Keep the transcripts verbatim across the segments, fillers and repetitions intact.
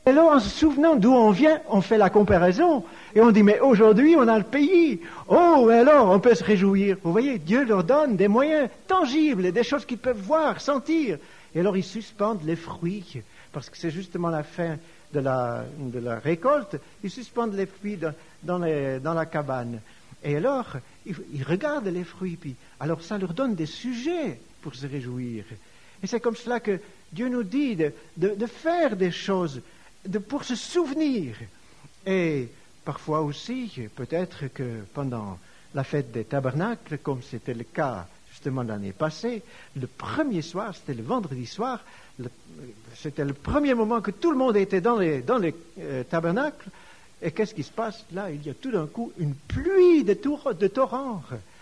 Et alors, en se souvenant d'où on vient, on fait la comparaison. Et on dit, mais aujourd'hui, on a le pays. Oh, mais alors, on peut se réjouir. Vous voyez, Dieu leur donne des moyens tangibles, des choses qu'ils peuvent voir, sentir. Et alors, ils suspendent les fruits, parce que c'est justement la fin de la, de la récolte. Ils suspendent les fruits dans, dans, les, dans la cabane. Et alors, ils, ils regardent les fruits, puis alors ça leur donne des sujets pour se réjouir. Et c'est comme cela que Dieu nous dit de, de, de faire des choses de, pour se souvenir. Et parfois aussi, peut-être que pendant la fête des tabernacles, comme c'était le cas justement l'année passée, le premier soir, c'était le vendredi soir, le, c'était le premier moment que tout le monde était dans les, dans les euh, tabernacles. Et qu'est-ce qui se passe? Là, il y a tout d'un coup une pluie de, tour, de torrents.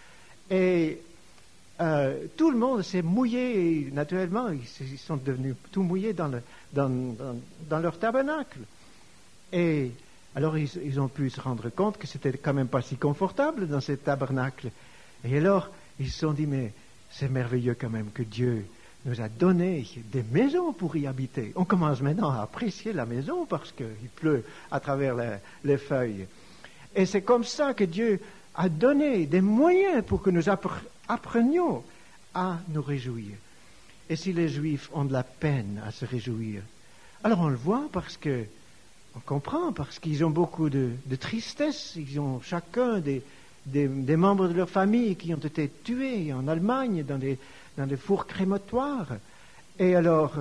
Et euh, tout le monde s'est mouillé, et naturellement, ils, ils sont devenus tout mouillés dans, le, dans, dans, dans leur tabernacle. Et alors, ils, ils ont pu se rendre compte que c'était quand même pas si confortable dans ces tabernacles. Et alors, ils se sont dit, mais c'est merveilleux quand même que Dieu nous a donné des maisons pour y habiter. On commence maintenant à apprécier la maison parce qu'il pleut à travers les, les feuilles. Et c'est comme ça que Dieu a donné des moyens pour que nous apprenions à nous réjouir. Et si les Juifs ont de la peine à se réjouir, alors on le voit parce que, on comprend, parce qu'ils ont beaucoup de, de tristesse. Ils ont chacun des, des, des membres de leur famille qui ont été tués en Allemagne dans des dans des fours crématoires. Et alors,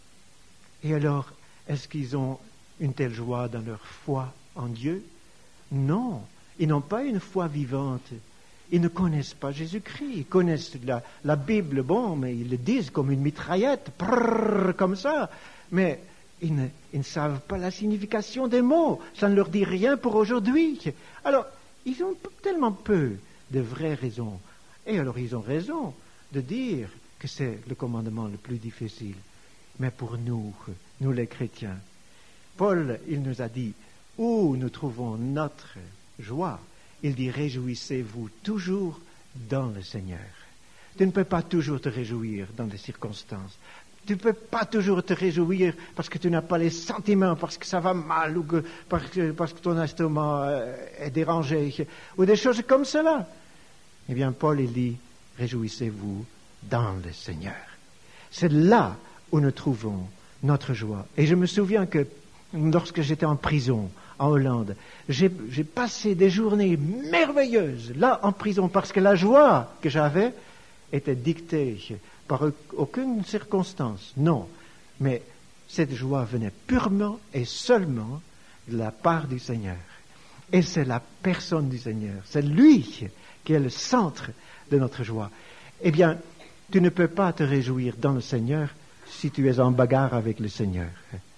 et alors, est-ce qu'ils ont une telle joie dans leur foi en Dieu? Non, ils n'ont pas une foi vivante. Ils ne connaissent pas Jésus-Christ. Ils connaissent la, la Bible, bon, mais ils le disent comme une mitraillette, prrr, comme ça. Mais ils ne, ils ne savent pas la signification des mots. Ça ne leur dit rien pour aujourd'hui. Alors, ils ont tellement peu de vraies raisons. Et alors, ils ont raison de dire que c'est le commandement le plus difficile. Mais pour nous, nous les chrétiens, Paul, il nous a dit où nous trouvons notre joie. Il dit, réjouissez-vous toujours dans le Seigneur. Tu ne peux pas toujours te réjouir dans des circonstances. Tu ne peux pas toujours te réjouir parce que tu n'as pas les sentiments, parce que ça va mal, ou que, parce, que, parce que ton estomac est dérangé, ou des choses comme cela. Eh bien, Paul, il dit, réjouissez-vous dans le Seigneur. C'est là où nous trouvons notre joie. Et je me souviens que lorsque j'étais en prison en Hollande, j'ai, j'ai passé des journées merveilleuses là en prison parce que la joie que j'avais était dictée par aucune circonstance. Non, mais cette joie venait purement et seulement de la part du Seigneur. Et c'est la personne du Seigneur. C'est lui qui est le centre de notre joie. Eh bien, tu ne peux pas te réjouir dans le Seigneur si tu es en bagarre avec le Seigneur.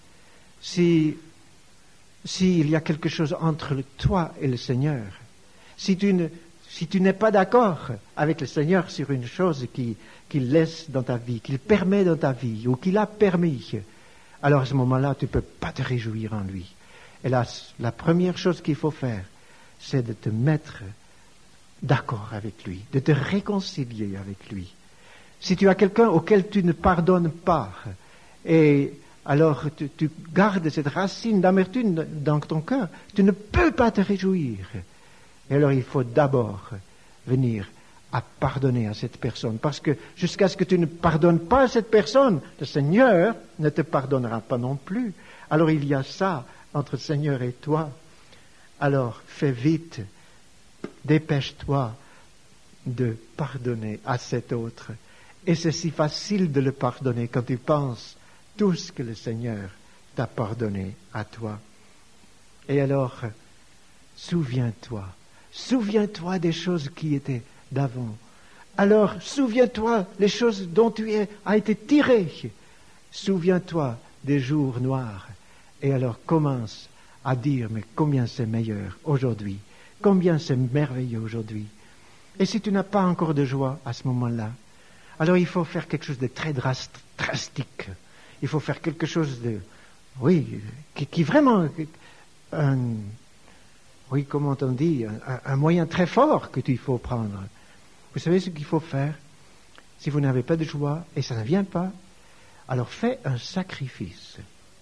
Si, s'il y a quelque chose entre toi et le Seigneur, si tu ne, si tu n'es pas d'accord avec le Seigneur sur une chose qui, qu'il laisse dans ta vie, qu'il permet dans ta vie, ou qu'il a permis, alors à ce moment-là, tu ne peux pas te réjouir en lui. Et là, la première chose qu'il faut faire, c'est de te mettre d'accord avec lui, de te réconcilier avec lui. Si tu as quelqu'un auquel tu ne pardonnes pas, et alors tu, tu gardes cette racine d'amertume dans ton cœur, tu ne peux pas te réjouir. Et alors il faut d'abord venir à pardonner à cette personne, parce que jusqu'à ce que tu ne pardonnes pas à cette personne, le Seigneur ne te pardonnera pas non plus. Alors il y a ça entre le Seigneur et toi. Alors fais vite, dépêche-toi de pardonner à cet autre. Et c'est si facile de le pardonner quand tu penses tout ce que le Seigneur t'a pardonné à toi. Et alors, souviens-toi, souviens-toi des choses qui étaient d'avant. Alors, souviens-toi des choses dont tu as été tiré. Souviens-toi des jours noirs. Et alors, commence à dire, mais combien c'est meilleur aujourd'hui. Combien c'est merveilleux aujourd'hui. Et si tu n'as pas encore de joie à ce moment-là, alors il faut faire quelque chose de très drastique. Il faut faire quelque chose de, oui, qui, qui vraiment, un, oui, comment on dit, un, un moyen très fort que tu faut prendre. Vous savez ce qu'il faut faire? Si vous n'avez pas de joie et ça ne vient pas, alors fais un sacrifice.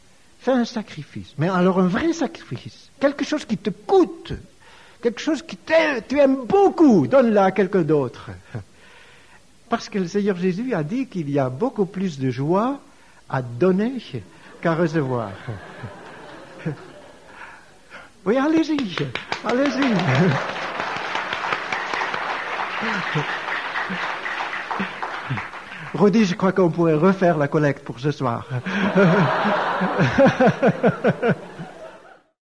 fais un sacrifice. Mais alors un vrai sacrifice. Quelque chose qui te coûte. Quelque chose que tu aimes beaucoup. Donne-la à quelqu'un d'autre. Parce que le Seigneur Jésus a dit qu'il y a beaucoup plus de joie à donner qu'à recevoir. Oui, allez-y. Allez-y. Rodi, je crois qu'on pourrait refaire la collecte pour ce soir.